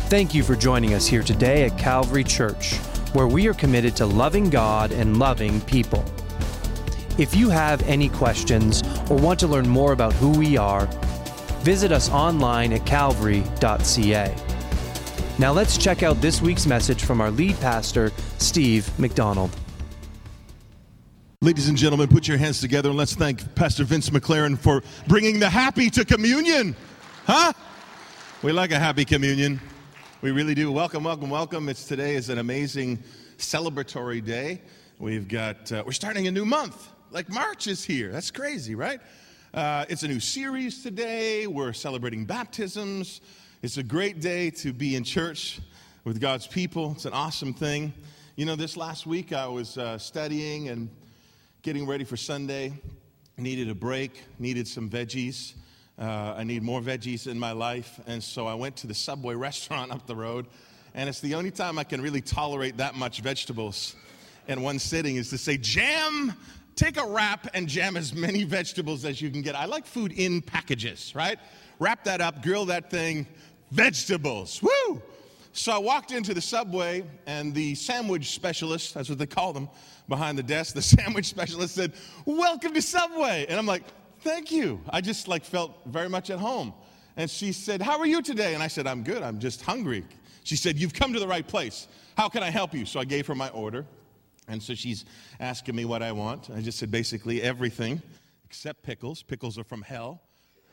Thank you for joining us here today at Calvary Church, where we are committed to loving God and loving people. If you have any questions or want to learn more about who we are, visit us online at calvary.ca. Now let's check out this week's message from our lead pastor, Steve McDonald. Ladies and gentlemen, put your hands together and let's thank Pastor Vince McLaren for bringing the happy to communion. Huh? We like a happy communion. We really do. Welcome, welcome, welcome. Today is an amazing celebratory day. We're starting a new month. Like March is here. That's crazy, right? It's a new series today. We're celebrating baptisms. It's a great day to be in church with God's people. It's an awesome thing. You know, this last week I was studying and getting ready for Sunday. Needed a break, needed some veggies. I need more veggies in my life, and so I went to the Subway restaurant up the road, and it's the only time I can really tolerate that much vegetables in one sitting is to say, jam, take a wrap and jam as many vegetables as you can get. I like food in packages, right? Wrap that up, grill that thing, vegetables, woo! So I walked into the Subway, and the sandwich specialist, that's what they call them, behind the desk, the sandwich specialist said, "Welcome to Subway," and I'm like, "Thank you." I just felt very much at home. And she said, "How are you today?" And I said, "I'm good. I'm just hungry." She said, "You've come to the right place. How can I help you?" So I gave her my order. And so she's asking me what I want. I just said basically everything except pickles. Pickles are from hell.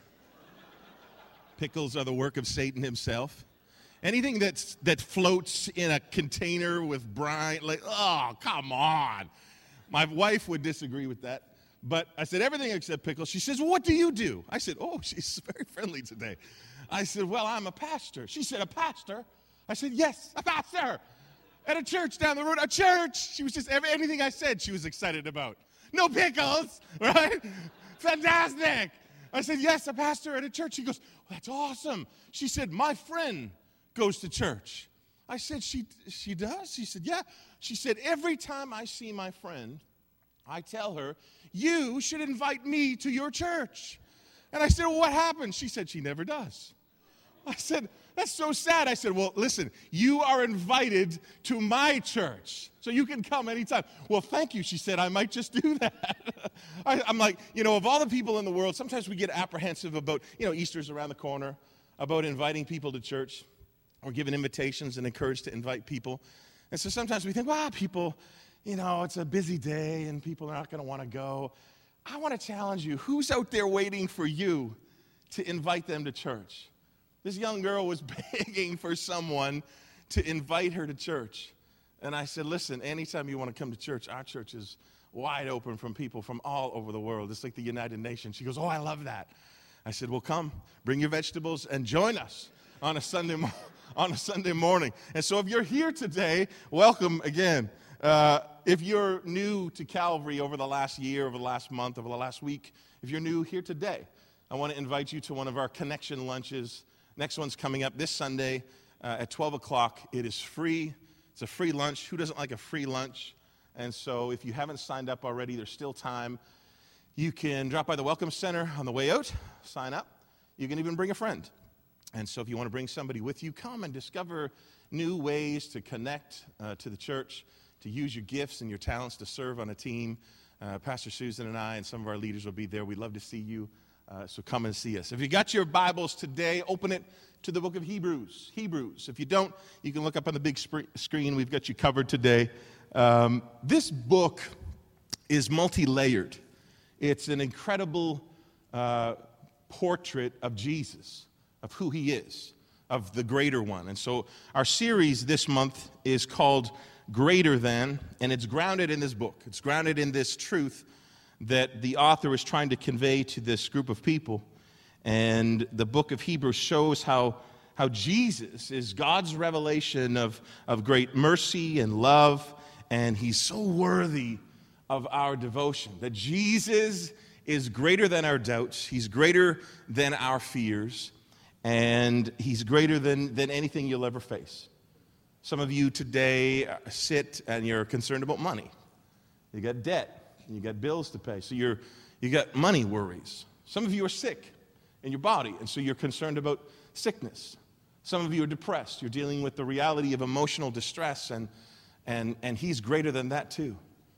Pickles are the work of Satan himself. Anything that floats in a container with brine, oh, come on. My wife would disagree with that. But I said, everything except pickles. She says, "Well, what do you do?" I said, "Oh, she's very friendly today." I said, "Well, I'm a pastor." She said, "A pastor?" I said, "Yes, a pastor. At a church down the road." A church. She was just, anything I said, she was excited about. No pickles, right? Fantastic. I said, "Yes, a pastor at a church." She goes, "Well, that's awesome." She said, "My friend goes to church." I said, She does?" She said, "Yeah." She said, "Every time I see my friend, I tell her, 'You should invite me to your church.'" And I said, "Well, what happened?" She said, "She never does." I said, "That's so sad." I said, "Well, listen, you are invited to my church, so you can come anytime." "Well, thank you." She said, "I might just do that." I'm like, of all the people in the world, sometimes we get apprehensive about, Easter's around the corner, about inviting people to church or giving invitations and encouraged to invite people. And so sometimes we think, well, people, it's a busy day and people are not going to want to go. I want to challenge you. Who's out there waiting for you to invite them to church? This young girl was begging for someone to invite her to church. And I said, "Listen, anytime you want to come to church, our church is wide open from people from all over the world. It's like the United Nations." She goes, "Oh, I love that." I said, "Well, come, bring your vegetables and join us on a Sunday morning." And so if you're here today, welcome again. If you're new to Calvary over the last year, over the last month, over the last week, if you're new here today, I want to invite you to one of our connection lunches. Next one's coming up this Sunday at 12 o'clock. It is free. It's a free lunch. Who doesn't like a free lunch? And so if you haven't signed up already, there's still time. You can drop by the Welcome Center on the way out, sign up. You can even bring a friend. And so if you want to bring somebody with you, come and discover new ways to connect to the church, to use your gifts and your talents to serve on a team. Pastor Susan and I and some of our leaders will be there. We'd love to see you, so come and see us. If you got your Bibles today, open it to the book of Hebrews. If you don't, you can look up on the big screen. We've got you covered today. This book is multi-layered. It's an incredible portrait of Jesus, of who he is, of the greater one. And so our series this month is called Greater Than, and it's grounded in this book. It's grounded in this truth that the author is trying to convey to this group of people. And the book of Hebrews shows how Jesus is God's revelation of great mercy and love, and he's so worthy of our devotion. That Jesus is greater than our doubts. He's greater than our fears. And he's greater than anything you'll ever face. Some of you today sit and you're concerned about money. You got debt. You got bills to pay. So you got money worries. Some of you are sick in your body, and so you're concerned about sickness. Some of you are depressed. You're dealing with the reality of emotional distress, and he's greater than that too.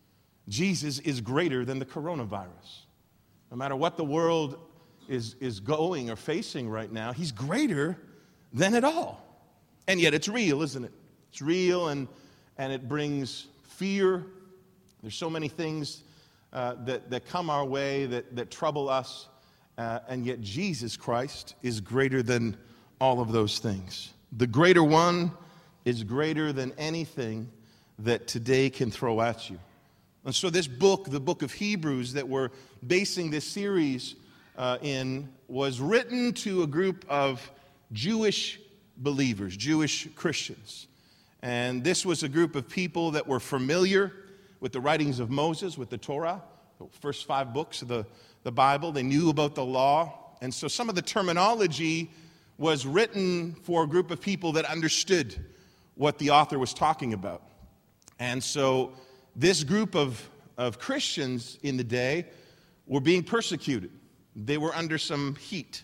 Jesus is greater than the coronavirus. No matter what the world is going or facing right now, he's greater than it all. And yet it's real, isn't it? It's real, and it brings fear. There's so many things that come our way that trouble us, and yet Jesus Christ is greater than all of those things. The greater one is greater than anything that today can throw at you. And so this book, the book of Hebrews that we're basing this series in, was written to a group of Jewish believers, Jewish Christians. And this was a group of people that were familiar with the writings of Moses, with the Torah, the first 5 books of the Bible. They knew about the law. And so some of the terminology was written for a group of people that understood what the author was talking about. And so this group of Christians in the day were being persecuted. They were under some heat.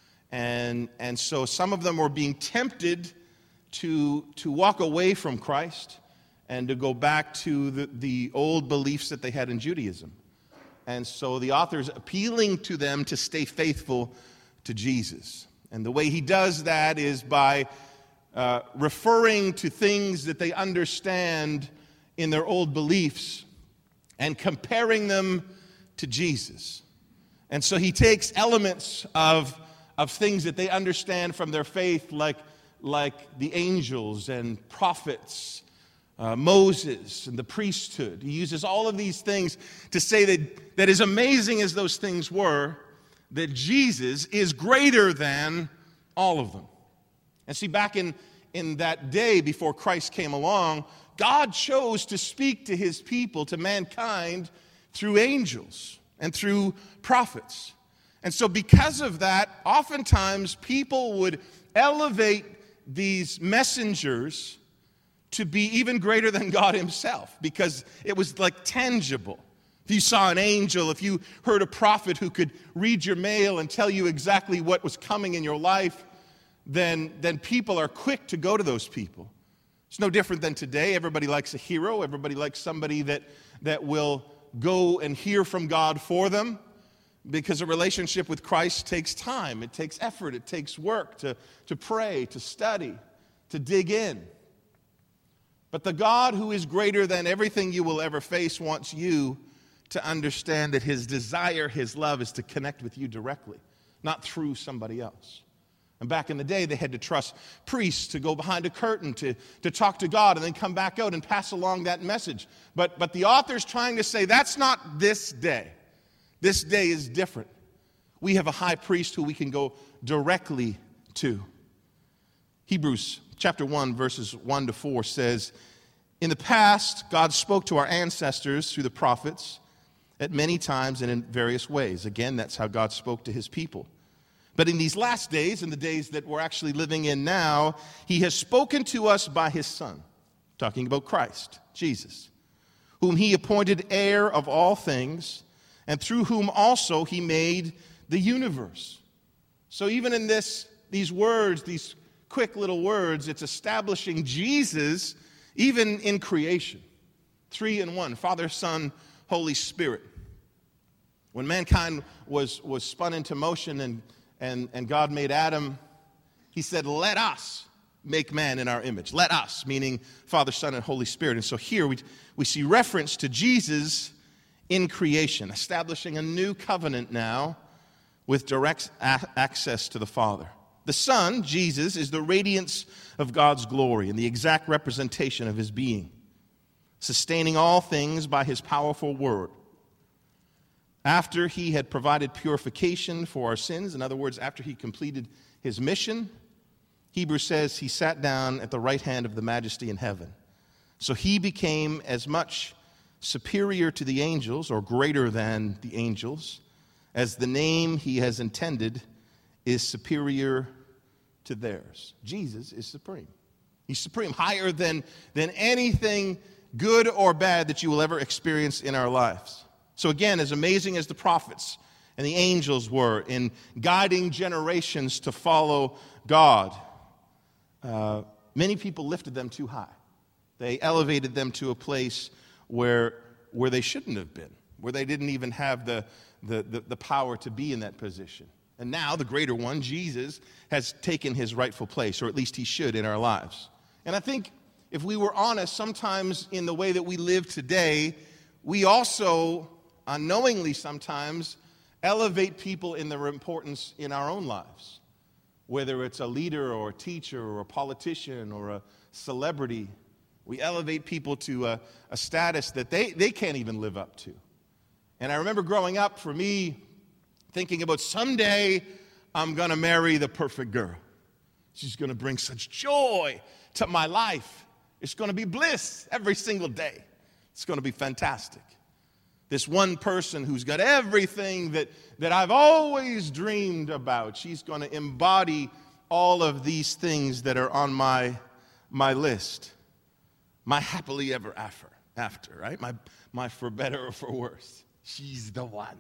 And so some of them were being tempted to walk away from Christ and to go back to the old beliefs that they had in Judaism. And so the author's appealing to them to stay faithful to Jesus. And the way he does that is by referring to things that they understand in their old beliefs and comparing them to Jesus. And so he takes elements of things that they understand from their faith, like the angels and prophets, Moses and the priesthood. He uses all of these things to say that as amazing as those things were, that Jesus is greater than all of them. And see, back in that day before Christ came along, God chose to speak to his people, to mankind, through angels and through prophets. And so because of that, oftentimes people would elevate these messengers to be even greater than God himself, because it was like tangible. If you saw an angel, if you heard a prophet who could read your mail and tell you exactly what was coming in your life, then people are quick to go to those people. It's no different than today. Everybody likes a hero. Everybody likes somebody that will go and hear from God for them, because a relationship with Christ takes time. It takes effort. It takes work to pray, to study, to dig in. But the God who is greater than everything you will ever face wants you to understand that his desire, his love is to connect with you directly, not through somebody else. And back in the day, they had to trust priests to go behind a curtain to talk to God and then come back out and pass along that message. But the author's trying to say that's not this day. This day is different. We have a high priest who we can go directly to. Hebrews chapter 1, verses 1 to 4 says, "In the past, God spoke to our ancestors through the prophets at many times and in various ways." Again, that's how God spoke to his people. "But in these last days, in the days that we're actually living in now, he has spoken to us by his Son," talking about Christ, Jesus, "whom he appointed heir of all things, and through whom also he made the universe." So even in these words, these quick little words, it's establishing Jesus even in creation. 3 in 1, Father, Son, Holy Spirit. When mankind was spun into motion and God made Adam, he said, "Let us make man in our image." Let us, meaning Father, Son, and Holy Spirit. And so here we see reference to Jesus in creation, establishing a new covenant now with direct access to the Father. The Son, Jesus, is the radiance of God's glory and the exact representation of his being, sustaining all things by his powerful word. After he had provided purification for our sins, in other words, after he completed his mission, Hebrews says he sat down at the right hand of the Majesty in heaven. So he became as much superior to the angels, or greater than the angels, as the name he has intended is superior to theirs. Jesus is supreme. He's supreme, higher than anything good or bad that you will ever experience in our lives. So again, as amazing as the prophets and the angels were in guiding generations to follow God, many people lifted them too high. They elevated them to a place where they shouldn't have been, where they didn't even have the power to be in that position. And now the greater one, Jesus, has taken his rightful place, or at least he should in our lives. And I think if we were honest, sometimes in the way that we live today, we also, unknowingly sometimes, elevate people in their importance in our own lives. Whether it's a leader or a teacher or a politician or a celebrity, we elevate people to a status that they can't even live up to. And I remember growing up, for me, thinking about someday I'm going to marry the perfect girl. She's going to bring such joy to my life. It's going to be bliss every single day. It's going to be fantastic. This one person who's got everything that I've always dreamed about. She's going to embody all of these things that are on my list. My happily ever after, right? My for better or for worse. She's the one.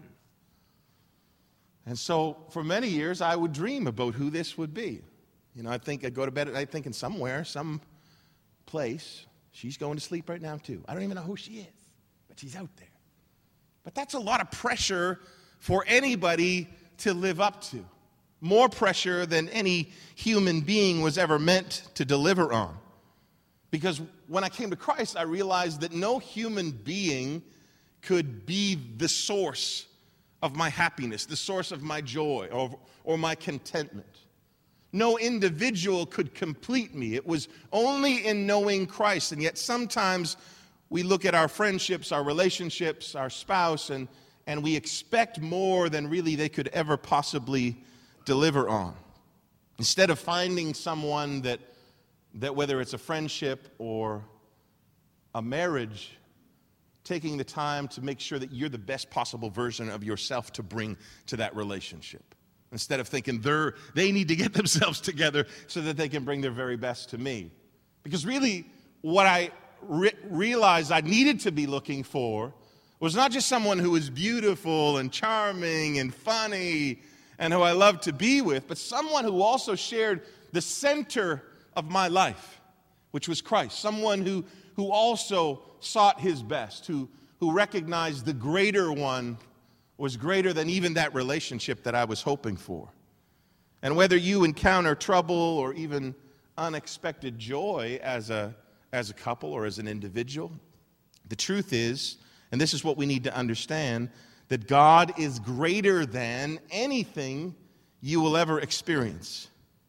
And so for many years, I would dream about who this would be. You know, I think I'd go to bed at night thinking somewhere, some place, she's going to sleep right now too. I don't even know who she is, but she's out there. But that's a lot of pressure for anybody to live up to. More pressure than any human being was ever meant to deliver on. Because when I came to Christ, I realized that no human being could be the source of my happiness, the source of my joy or my contentment. No individual could complete me. It was only in knowing Christ. And yet sometimes we look at our friendships, our relationships, our spouse, and we expect more than really they could ever possibly deliver on. Instead of finding someone that whether it's a friendship or a marriage, taking the time to make sure that you're the best possible version of yourself to bring to that relationship. Instead of thinking they need to get themselves together so that they can bring their very best to me. Because really, what I realized I needed to be looking for was not just someone who was beautiful and charming and funny and who I loved to be with, but someone who also shared the center of my life, which was Christ. Someone who also sought his best, who recognized the greater one was greater than even that relationship that I was hoping for. And whether you encounter trouble or even unexpected joy as a couple or as an individual, the truth is, and this is what we need to understand, that God is greater than anything you will ever experience.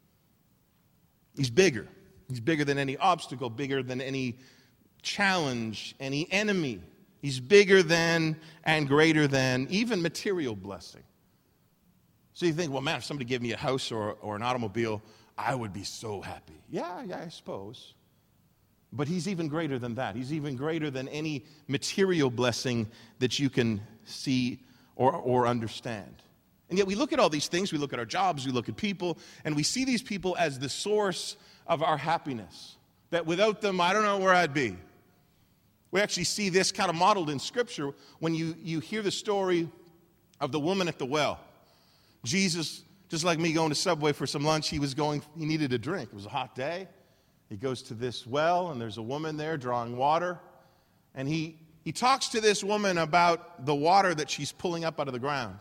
He's bigger. He's bigger than any obstacle, bigger than any challenge, any enemy. He's bigger than and greater than even material blessing. So you think, well, man, if somebody gave me a house or an automobile, I would be so happy. Yeah, I suppose. But he's even greater than that. He's even greater than any material blessing that you can see or understand. And yet we look at all these things, we look at our jobs, we look at people, and we see these people as the source of our happiness. That without them, I don't know where I'd be. We actually see this kind of modeled in Scripture when you hear the story of the woman at the well. Jesus, just like me going to Subway for some lunch, he needed a drink. It was a hot day. He goes to this well, and there's a woman there drawing water. And he talks to this woman about the water that she's pulling up out of the ground.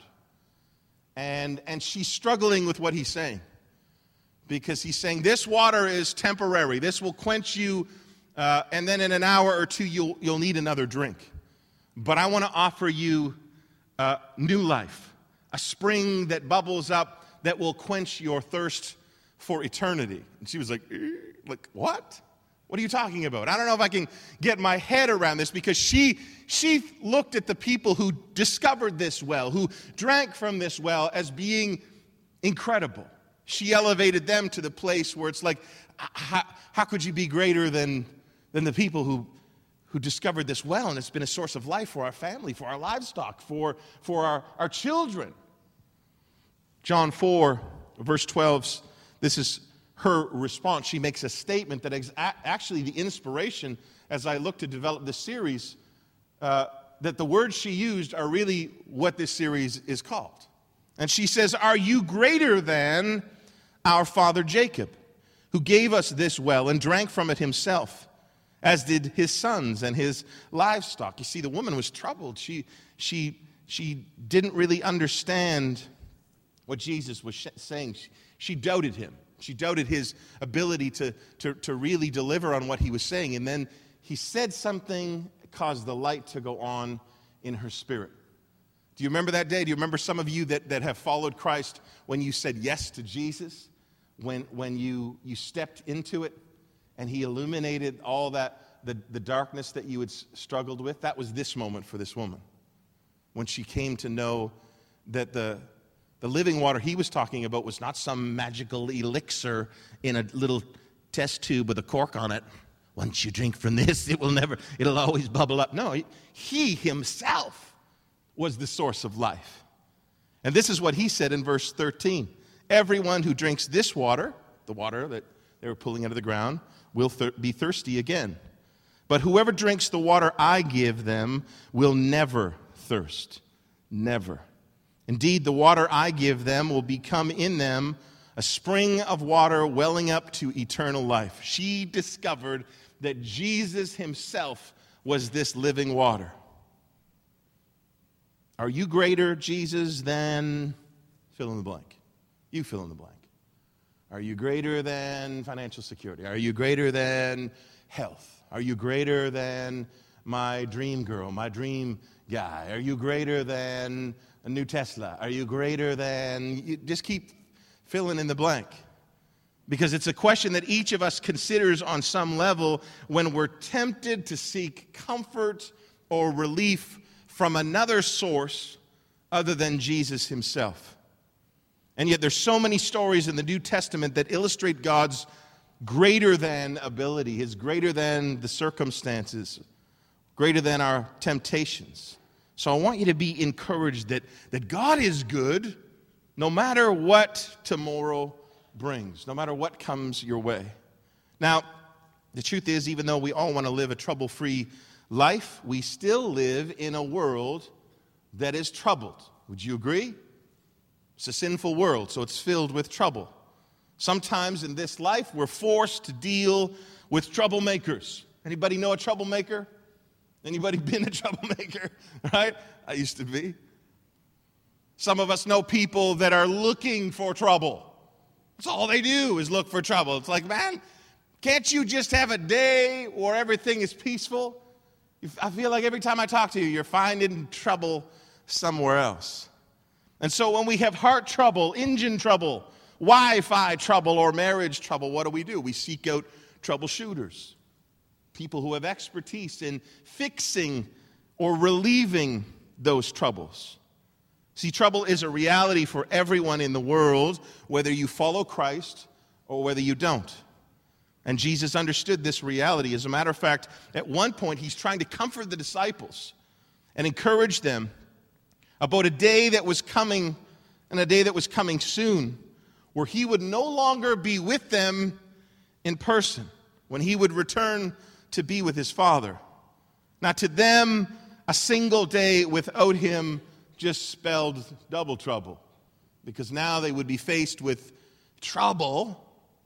And she's struggling with what he's saying. Because he's saying, this water is temporary. This will quench you, and then in an hour or two, you'll need another drink. But I want to offer you new life, a spring that bubbles up that will quench your thirst for eternity. And she was like, what? What are you talking about? I don't know if I can get my head around this, because she looked at the people who discovered this well, who drank from this well, as being incredible. She elevated them to the place where it's like, how could you be greater than the people who discovered this well? And it's been a source of life for our family, for our livestock, for our children. John 4, verse 12, this is her response. She makes a statement that is actually the inspiration as I look to develop this series, that the words she used are really what this series is called. And she says, are you greater than our father Jacob, who gave us this well and drank from it himself, as did his sons and his livestock. You see, the woman was troubled. She didn't really understand what Jesus was saying. She doubted him. She doubted his ability to really deliver on what he was saying. And then he said something that caused the light to go on in her spirit. Do you remember that day? Do you remember some of you that have followed Christ when you said yes to Jesus? When you stepped into it and he illuminated all that, the darkness that you had struggled with? That was this moment for this woman. When she came to know that the living water he was talking about was not some magical elixir in a little test tube with a cork on it. Once you drink from this, it'll always bubble up. No, he himself was the source of life. And this is what he said in verse 13. Everyone who drinks this water, the water that they were pulling out of the ground, will be thirsty again. But whoever drinks the water I give them will never thirst. Never. Indeed, the water I give them will become in them a spring of water welling up to eternal life. She discovered that Jesus himself was this living water. Are you greater, Jesus, than fill in the blank? You fill in the blank. Are you greater than financial security? Are you greater than health? Are you greater than my dream girl, my dream guy? Are you greater than a new Tesla? Are you greater than... You just keep filling in the blank. Because it's a question that each of us considers on some level when we're tempted to seek comfort or relief from another source other than Jesus himself. And yet there's so many stories in the New Testament that illustrate God's greater than ability, his greater than the circumstances, greater than our temptations. So I want you to be encouraged that God is good no matter what tomorrow brings, no matter what comes your way. Now, the truth is, even though we all want to live a trouble-free life, we still live in a world that is troubled. Would you agree? It's a sinful world, so it's filled with trouble. Sometimes in this life, we're forced to deal with troublemakers. Anybody know a troublemaker? Anybody been a troublemaker? Right? I used to be. Some of us know people that are looking for trouble. That's all they do is look for trouble. It's like, man, can't you just have a day where everything is peaceful? I feel like every time I talk to you, you're finding trouble somewhere else. And so when we have heart trouble, engine trouble, Wi-Fi trouble, or marriage trouble, what do? We seek out troubleshooters, people who have expertise in fixing or relieving those troubles. See, trouble is a reality for everyone in the world, whether you follow Christ or whether you don't. And Jesus understood this reality. As a matter of fact, at one point, he's trying to comfort the disciples and encourage them about a day that was coming, and a day that was coming soon, where he would no longer be with them in person, when he would return to be with his Father. Now, to them, a single day without him just spelled double trouble, because now they would be faced with trouble,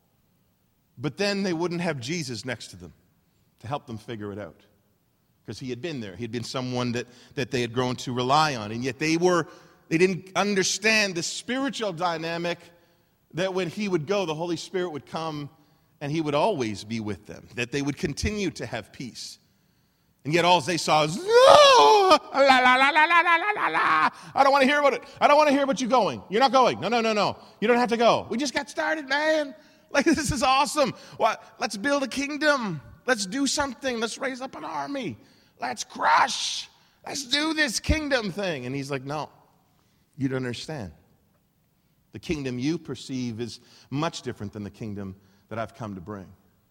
but then they wouldn't have Jesus next to them to help them figure it out, because he had been there. He had been someone that they had grown to rely on, and yet they didn't understand the spiritual dynamic that when he would go, the Holy Spirit would come and he would always be with them, that they would continue to have peace. And yet all they saw is, oh, la, la, la, la, la, la, la. I don't want to hear about it. I don't want to hear about you going. You're not going. No. You don't have to go. We just got started, man. Like, this is awesome. Well, let's build a kingdom. Let's do something. Let's raise up an army. Let's crush. Let's do this kingdom thing. And he's like, no, you don't understand. The kingdom you perceive is much different than the kingdom that I've come to bring.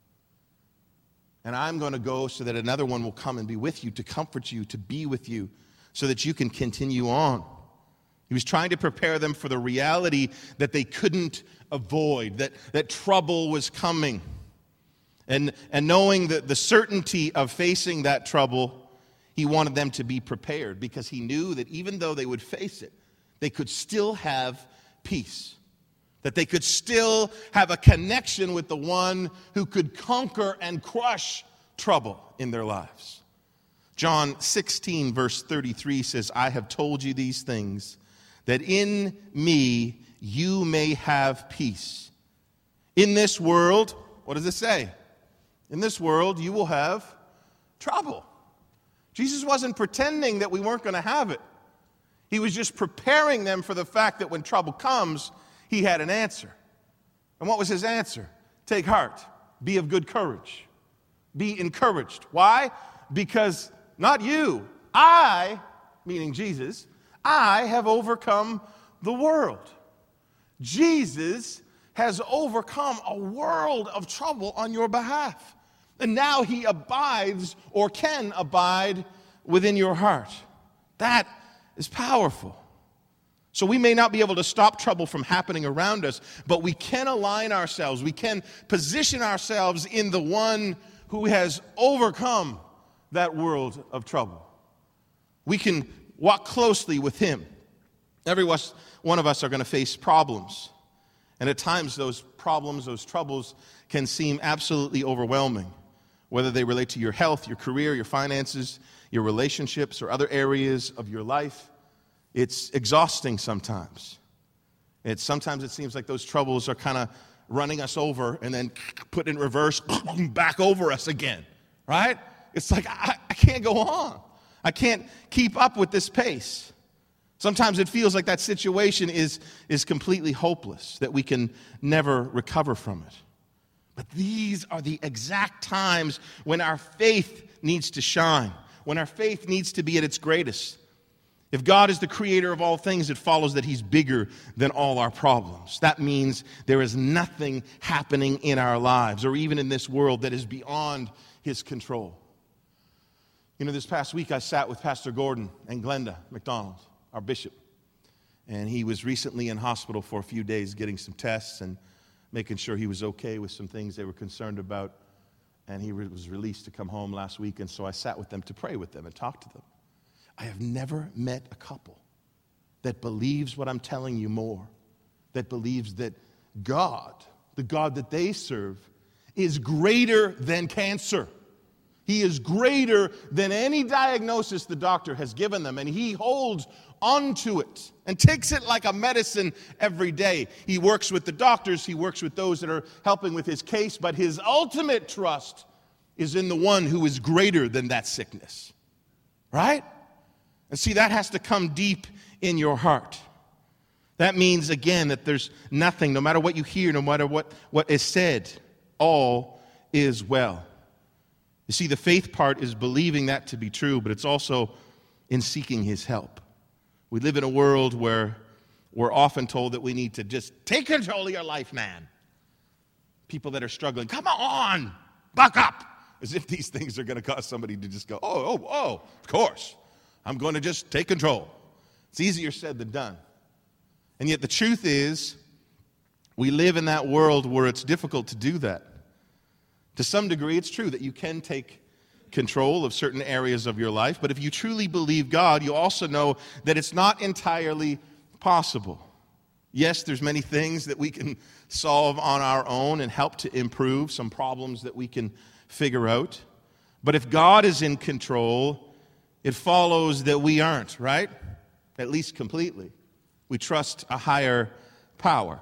And I'm going to go so that another one will come and be with you, to comfort you, to be with you, so that you can continue on. He was trying to prepare them for the reality that they couldn't avoid, that trouble was coming. And knowing the certainty of facing that trouble, he wanted them to be prepared, because he knew that even though they would face it, they could still have peace. that they could still have a connection with the one who could conquer and crush trouble in their lives. John 16, verse 33 says, I have told you these things, that in me you may have peace. In this world, what does it say? In this world you will have trouble. Jesus wasn't pretending that we weren't going to have it. He was just preparing them for the fact that when trouble comes, he had an answer. And what was his answer? Take heart. Be of good courage. Be encouraged. Why? Because not you, I, meaning Jesus, I have overcome the world. Jesus has overcome a world of trouble on your behalf. And now he abides or can abide within your heart. That is powerful. So we may not be able to stop trouble from happening around us, but we can align ourselves. We can position ourselves in the one who has overcome that world of trouble. We can walk closely with him. Every one of us are going to face problems. And at times those problems, those troubles can seem absolutely overwhelming, whether they relate to your health, your career, your finances, your relationships, or other areas of your life. It's exhausting sometimes. Sometimes it seems like those troubles are kind of running us over and then put in reverse, back over us again, right? It's like, I can't go on. I can't keep up with this pace. Sometimes it feels like that situation is completely hopeless, that we can never recover from it. But these are the exact times when our faith needs to shine, when our faith needs to be at its greatest. If God is the creator of all things, it follows that he's bigger than all our problems. That means there is nothing happening in our lives or even in this world that is beyond his control. You know, this past week I sat with Pastor Gordon and Glenda McDonald, our bishop. And he was recently in hospital for a few days getting some tests and making sure he was okay with some things they were concerned about. And he was released to come home last week. And so I sat with them to pray with them and talk to them. I have never met a couple that believes what I'm telling you more, that believes that God, the God that they serve, is greater than cancer. He is greater than any diagnosis the doctor has given them, and he holds onto it and takes it like a medicine every day. He works with the doctors, he works with those that are helping with his case, but his ultimate trust is in the one who is greater than that sickness. Right? And see, that has to come deep in your heart. That means, again, that there's nothing, no matter what you hear, no matter what is said, all is well. You see, the faith part is believing that to be true, but it's also in seeking his help. We live in a world where we're often told that we need to just take control of your life, man. People that are struggling, come on, buck up, as if these things are going to cause somebody to just go, oh, of course. I'm going to just take control. It's easier said than done. And yet the truth is, we live in that world where it's difficult to do that. To some degree, it's true that you can take control of certain areas of your life, but if you truly believe God, you also know that it's not entirely possible. Yes, there's many things that we can solve on our own and help to improve, some problems that we can figure out. But if God is in control, it follows that we aren't, right? At least completely. We trust a higher power.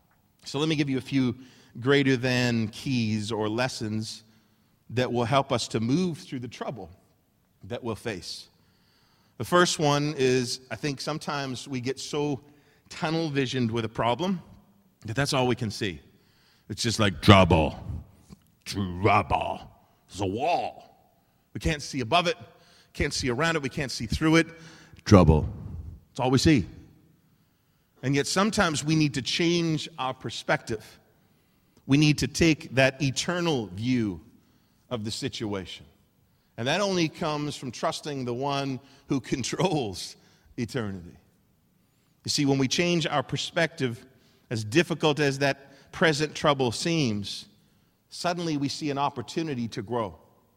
So let me give you a few greater than keys or lessons that will help us to move through the trouble that we'll face. The first one is, I think sometimes we get so tunnel visioned with a problem that that's all we can see. It's just like trouble. There's a wall. We can't see above it. Can't see around it. We can't see through it. Trouble. That's all we see. And yet sometimes we need to change our perspective. We need to take that eternal view of the situation. And that only comes from trusting the one who controls eternity. You see, when we change our perspective, as difficult as that present trouble seems, suddenly we see an opportunity to grow.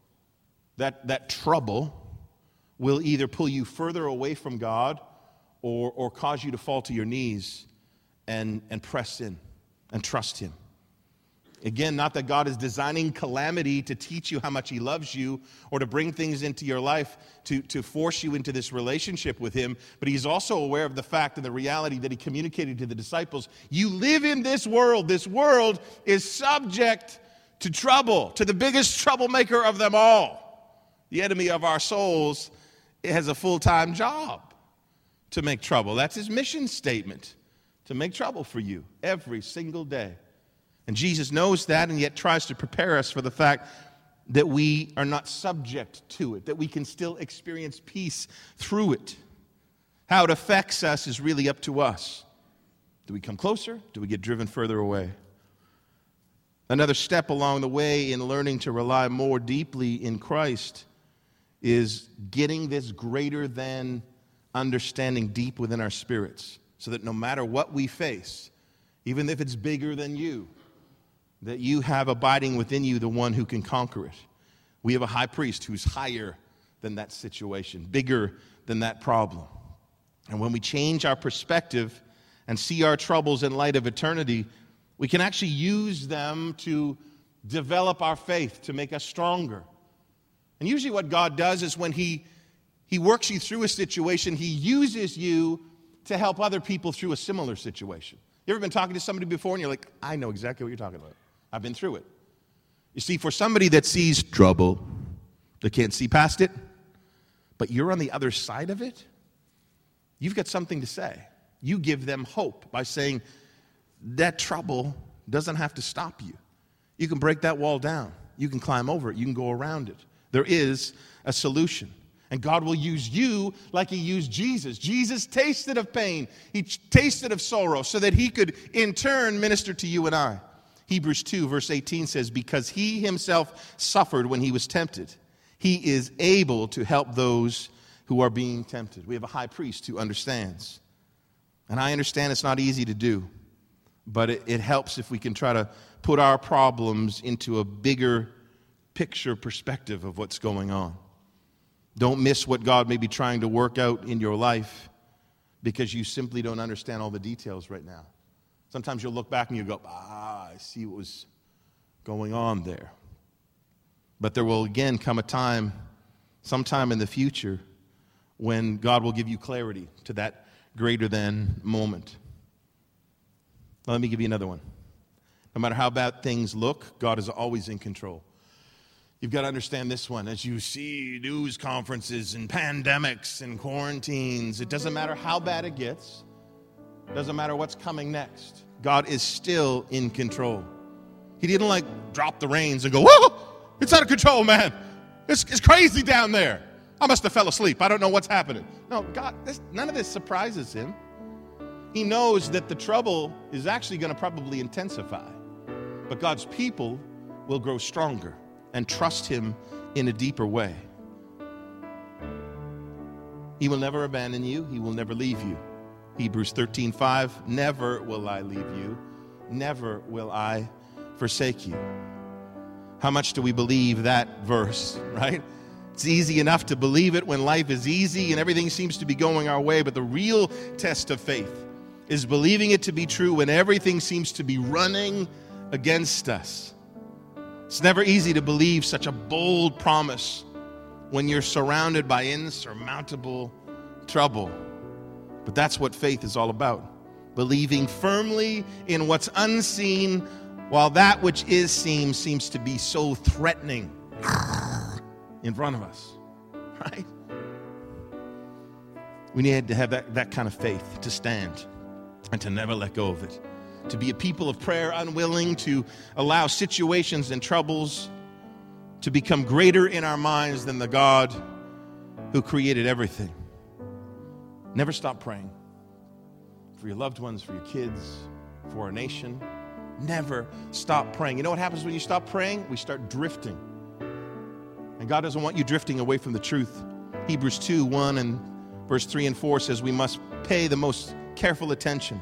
That trouble will either pull you further away from God or cause you to fall to your knees and press in and trust him. Again, not that God is designing calamity to teach you how much he loves you or to bring things into your life to force you into this relationship with him, but he's also aware of the fact and the reality that he communicated to the disciples. You live in this world. This world is subject to trouble, to the biggest troublemaker of them all. The enemy of our souls has a full-time job to make trouble. That's his mission statement, to make trouble for you every single day. And Jesus knows that and yet tries to prepare us for the fact that we are not subject to it, that we can still experience peace through it. How it affects us is really up to us. Do we come closer? Do we get driven further away? Another step along the way in learning to rely more deeply in Christ is getting this greater than understanding deep within our spirits, so that no matter what we face, even if it's bigger than you, that you have abiding within you the one who can conquer it. We have a high priest who's higher than that situation, bigger than that problem. And when we change our perspective and see our troubles in light of eternity, we can actually use them to develop our faith, to make us stronger. And usually what God does is when He works you through a situation, He uses you to help other people through a similar situation. You ever been talking to somebody before and you're like, I know exactly what you're talking about. I've been through it. You see, for somebody that sees trouble, they can't see past it, but you're on the other side of it, you've got something to say. You give them hope by saying, that trouble doesn't have to stop you. You can break that wall down. You can climb over it. You can go around it. There is a solution. And God will use you like He used Jesus. Jesus tasted of pain. He tasted of sorrow so that He could in turn minister to you and I. Hebrews 2 verse 18 says, because He Himself suffered when He was tempted, He is able to help those who are being tempted. We have a high priest who understands. And I understand it's not easy to do, but it helps if we can try to put our problems into a bigger picture perspective of what's going on. Don't miss what God may be trying to work out in your life because you simply don't understand all the details right now. Sometimes you'll look back and you'll go, I see what was going on there. But there will again come a time, sometime in the future, when God will give you clarity to that greater than moment. Now, let me give you another one. No matter how bad things look, God is always in control. You've got to understand this one. As you see news conferences and pandemics and quarantines, it doesn't matter how bad it gets. It doesn't matter what's coming next. God is still in control. He didn't drop the reins and go, whoa, it's out of control, man. It's crazy down there. I must have fell asleep. I don't know what's happening. No, God, none of this surprises Him. He knows that the trouble is actually going to probably intensify. But God's people will grow stronger and trust Him in a deeper way. He will never abandon you. He will never leave you. Hebrews 13:5, never will I leave you. Never will I forsake you. How much do we believe that verse, right? It's easy enough to believe it when life is easy and everything seems to be going our way, but the real test of faith is believing it to be true when everything seems to be running against us. It's never easy to believe such a bold promise when you're surrounded by insurmountable trouble. But that's what faith is all about. Believing firmly in what's unseen while that which is seen seems to be so threatening in front of us. Right? We need to have that kind of faith to stand and to never let go of it. To be a people of prayer, unwilling to allow situations and troubles to become greater in our minds than the God who created everything. Never stop praying for your loved ones, for your kids, for our nation. Never stop praying. You know what happens when you stop praying? We start drifting. And God doesn't want you drifting away from the truth. Hebrews 2:1 and verse 3 and 4 says we must pay the most careful attention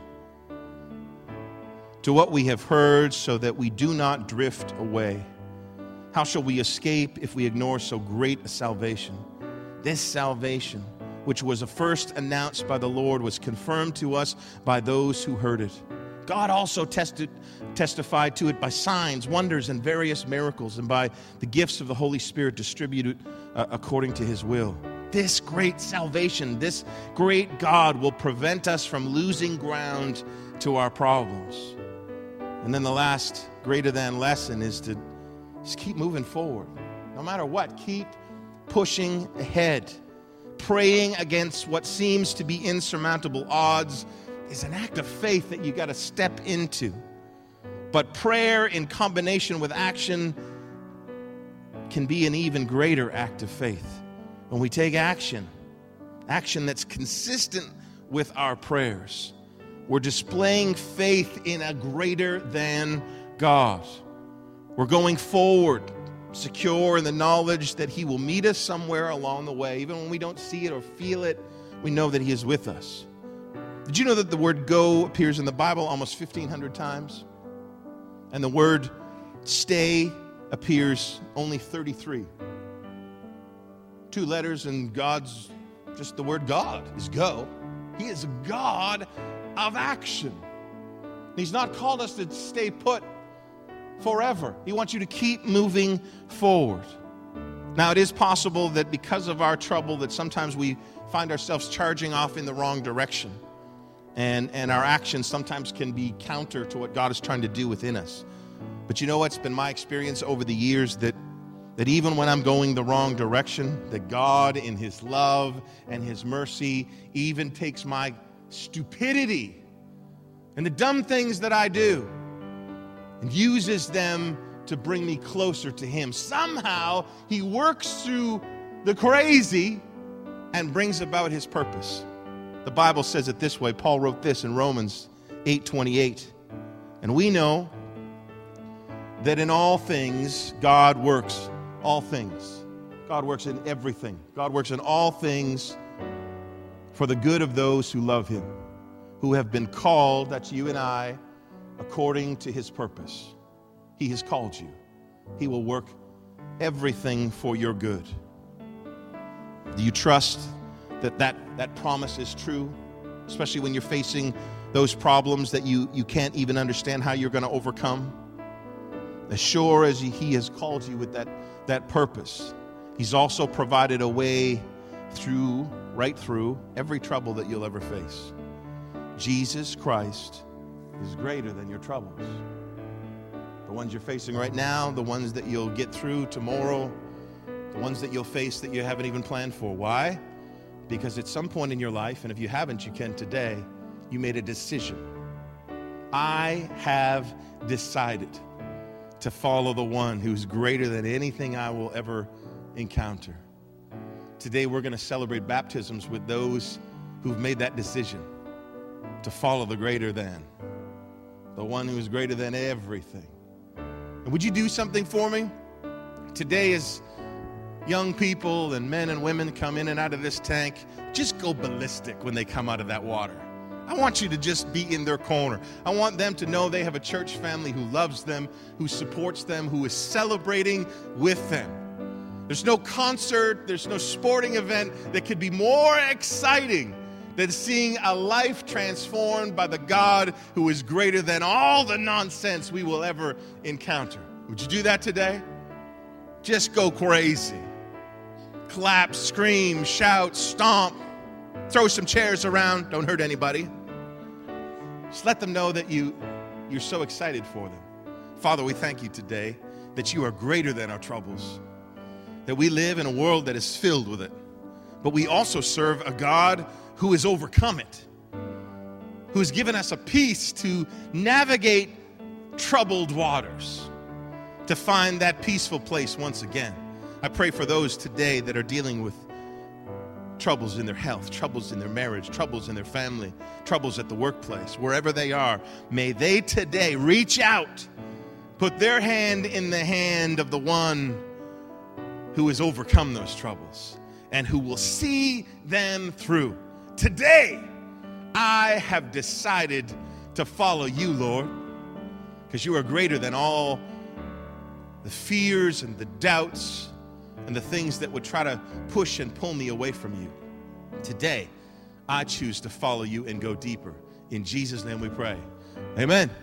to what we have heard so that we do not drift away. How shall we escape if we ignore so great a salvation? This salvation, which was first announced by the Lord, was confirmed to us by those who heard it. God also testified to it by signs, wonders, and various miracles, and by the gifts of the Holy Spirit distributed according to his will. This great salvation, this great God will prevent us from losing ground to our problems. And then the last greater than lesson is to just keep moving forward. No matter what, keep pushing ahead. Praying against what seems to be insurmountable odds is an act of faith that you got to step into. But prayer in combination with action can be an even greater act of faith. When we take action that's consistent with our prayers, we're displaying faith in a greater than God. We're going forward, secure in the knowledge that he will meet us somewhere along the way. Even when we don't see it or feel it, we know that he is with us. Did you know that the word go appears in the Bible almost 1,500 times? And the word stay appears only 33. 2 letters, and God's, just the word God is go. He is a God of action. He's not called us to stay put forever. He wants you to keep moving forward. Now, it is possible that because of our trouble that sometimes we find ourselves charging off in the wrong direction. And our actions sometimes can be counter to what God is trying to do within us. But you know what's been my experience over the years, that even when I'm going the wrong direction, that God in his love and his mercy even takes my stupidity and the dumb things that I do and uses them to bring me closer to him. Somehow he works through the crazy and brings about his purpose. The Bible says it this way. Paul wrote this in Romans 8:28. And we know that in all things God works. All things. God works in everything. God works in all things for the good of those who love him, who have been called, that's you and I, according to his purpose. He has called you. He will work everything for your good. Do you trust that promise is true? Especially when you're facing those problems that you can't even understand how you're going to overcome? As sure as he has called you with that purpose, he's also provided a way right through every trouble that you'll ever face. Jesus Christ is greater than your troubles. The ones you're facing right now, the ones that you'll get through tomorrow, the ones that you'll face that you haven't even planned for. Why? Because at some point in your life, and if you haven't, you can today, you made a decision. I have decided to follow the one who's greater than anything I will ever encounter. Today we're going to celebrate baptisms with those who've made that decision to follow the greater than, the one who is greater than everything. And would you do something for me? Today, as young people and men and women come in and out of this tank, just go ballistic when they come out of that water. I want you to just be in their corner. I want them to know they have a church family who loves them, who supports them, who is celebrating with them. There's no concert, there's no sporting event that could be more exciting than seeing a life transformed by the God who is greater than all the nonsense we will ever encounter. Would you do that today? Just go crazy. Clap, scream, shout, stomp. Throw some chairs around. Don't hurt anybody. Just let them know that you're so excited for them. Father, we thank you today that you are greater than our troubles, that we live in a world that is filled with it, but we also serve a God who has overcome it, who has given us a peace to navigate troubled waters, to find that peaceful place once again. I pray for those today that are dealing with troubles in their health, troubles in their marriage, troubles in their family, troubles at the workplace, wherever they are. May they today reach out, put their hand in the hand of the one who has overcome those troubles and who will see them through. Today, I have decided to follow you, Lord, because you are greater than all the fears and the doubts and the things that would try to push and pull me away from you. Today, I choose to follow you and go deeper. In Jesus' name we pray. Amen.